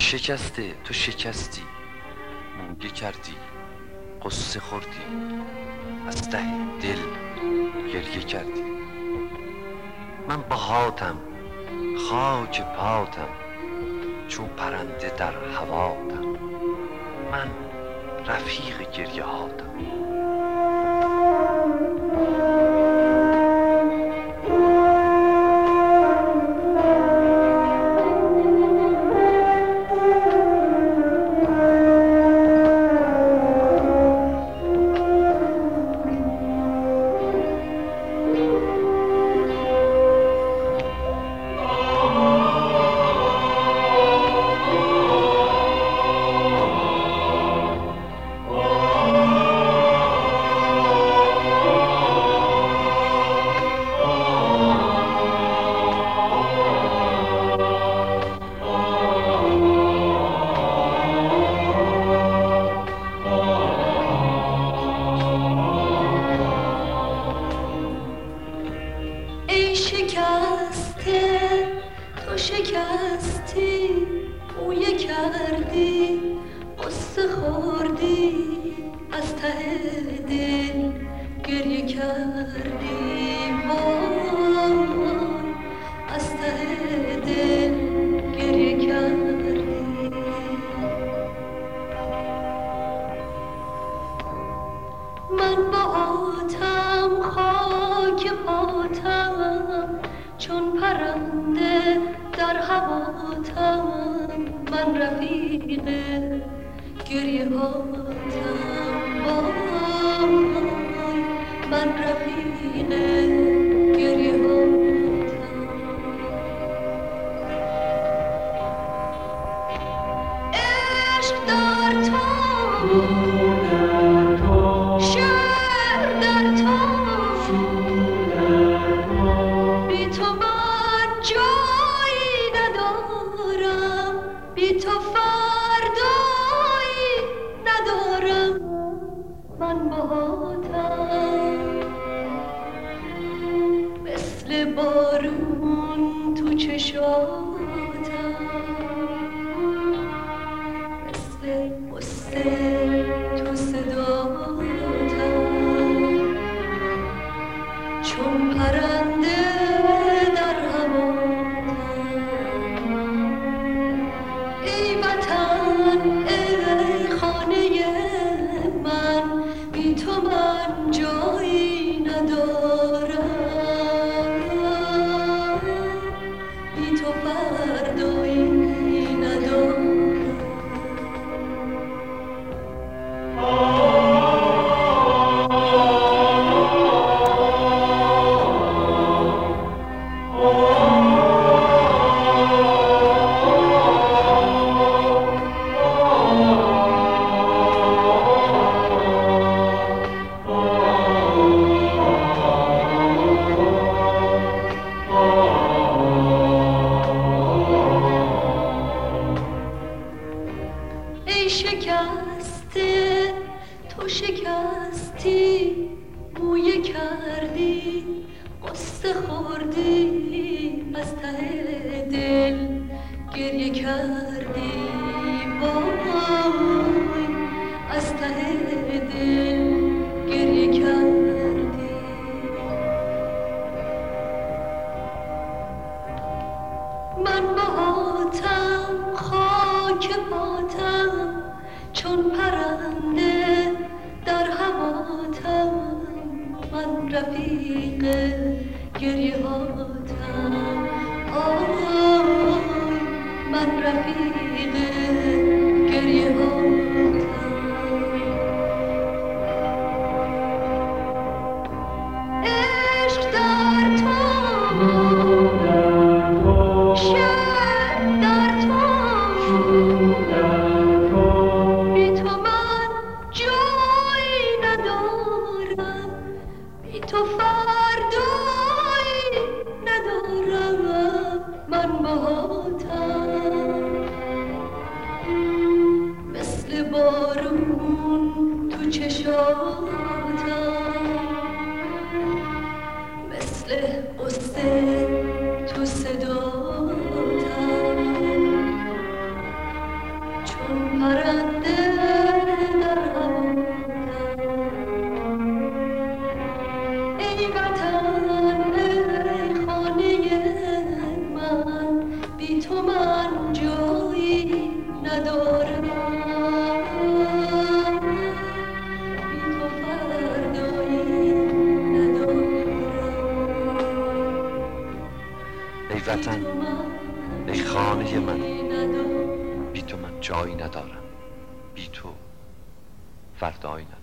شکسته تو شکستی، مویه کردی، قصه خوردی، از ته دل گریه کردی. من باهاتم، خاک پاتم، چون پرنده در هواتم، من رفیق گریه هاتم. شکستی مویه کردی قصه خوردی از ته دل گریه کردی وای از ته دل گریه کردی من باهاتم خاک پاتم چون پرنده در هواتم من رفیق گریه هاتم وای من رفیق گریه هاتم عشق در تو شعر در تو بی تو من جایی ندارم بی تو فردایی ندارم من باهاتم مثل بارون تو چشاتم مثل قصه تو صداتم چون پرنده در هواتم ای وطن ای خانه من بی تو من جایی ندارم بی تو فردایی ندارم شکسته تو شکستی مویه کردی قصه خوردی از ته دل گریه کردی وای از ته دل گریه کردی من باهاتم خاک پاتم چون پرنده در هواتم من رفیق گریه هاتم آی من رفیق گریه هاتم عشق در تو شعر در تو تو فردایی ندارم من باهاتم مثل چون پرنده در هوا ای وطن ای خانه من بی تو من جایی ندارم بی تو فردایی ندارم ای وطن ای خانه من بی تو من جایی ندارم بی تو فردایی ندارم